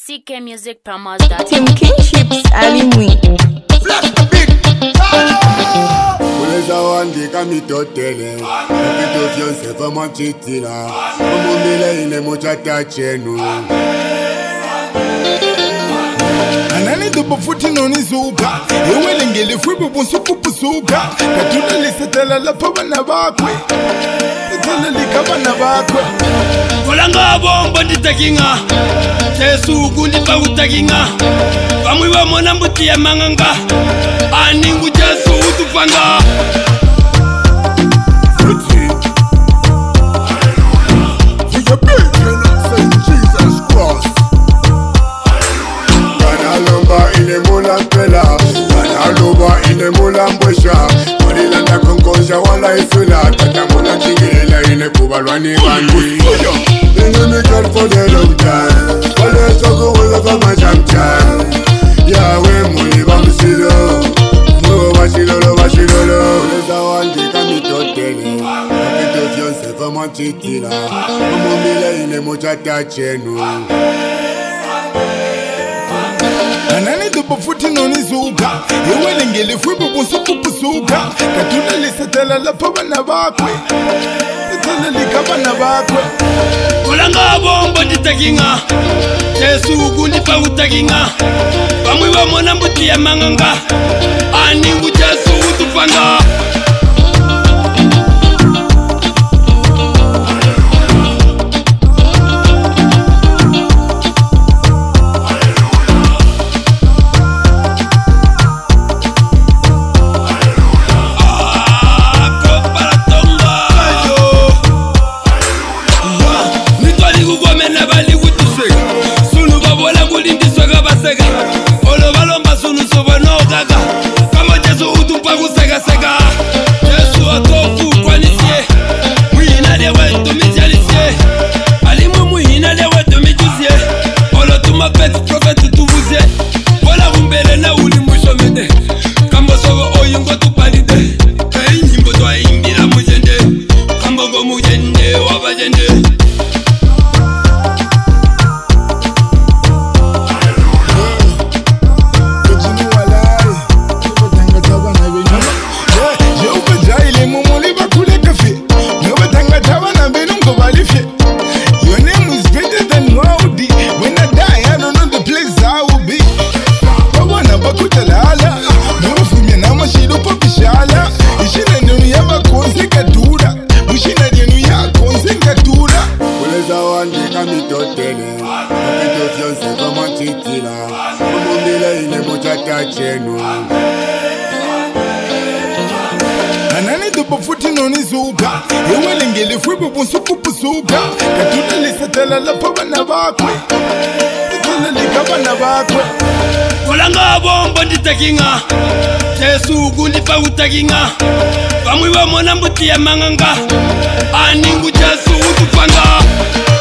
ckmusicpromos.com. Tim Kingships Ali Mui. Uleza wandika mitotele Napito fyonse fama chitila Umumbile ine mochata chenu Anani dubo futi noni zuka Ewele ngele fwibu bunsuku pusuka Katuna lisetela la pabana bakwe Letala likabana bakwe Kolanga bombo nditakinga Jesu kundipa utakinga Kamwi wa mona mbuti ya manganga Aningu Jesu utupanga Fruity For your bacon, say Jesus Christ Gana lomba ine mula pela Gana loba ine mula mbwesha Molilanda konkoja wala ifila Tata mula tingila ine kubalwani gandhi Been a girl for the long time Always talk all over my jam jam Yahweh muli bambusilo Lo bashilolo Uleza wandika mitotele Napito fyonse fama chitila Umumbile ine mochata chenu Anani dubo futi noni zuka Ewele ngele fwibu bunsuku pusuka Katuna lisetela la pabana bakwe Letala likabana bakwe Kolanga bombo nditakinga Jesu kundipa utakinga Kamwi wa mona mbuti ya manganga Aningu Jesu utupanga Wandika mitotele Napito fyonse fama chitila Umumbile ine mochata chenu Anani dubo futi noni zuka Ewele ngele fwibu bunsuku pusuka Katuna lisetela la pabana bakwe Letala likabana bakwe Kolanga bombo nditakinga Jesu kundipa utakinga Kamwi wa mona mbuti ya manganga Aningu Jesu utupanga